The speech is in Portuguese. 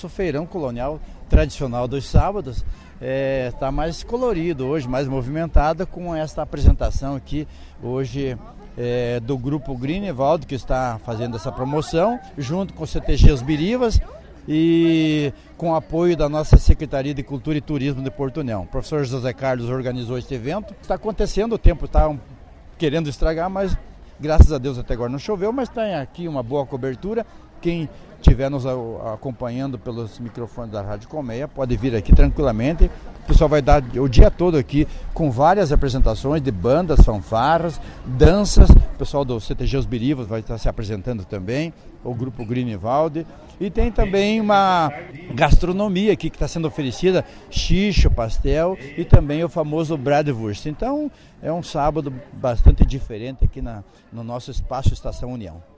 nosso feirão colonial tradicional dos sábados está mais colorido hoje, mais movimentado com esta apresentação aqui hoje do Grupo Greenwald, que está fazendo essa promoção, junto com o CTG Os Birivas e com o apoio da nossa Secretaria de Cultura e Turismo de Porto União. O professor José Carlos organizou este evento. Está acontecendo, o tempo está querendo estragar, mas graças a Deus até agora não choveu, mas tem aqui uma boa cobertura. Quem estiver nos acompanhando pelos microfones da Rádio Colmeia pode vir aqui tranquilamente. O pessoal vai dar o dia todo aqui com várias apresentações de bandas, fanfarras, danças. O pessoal do CTG Os Birivas vai estar se apresentando também, o Grupo Greenwald. E tem também uma gastronomia aqui que está sendo oferecida, xixa, pastel e também o famoso Bratwurst. Então é um sábado bastante diferente aqui no nosso espaço Estação União.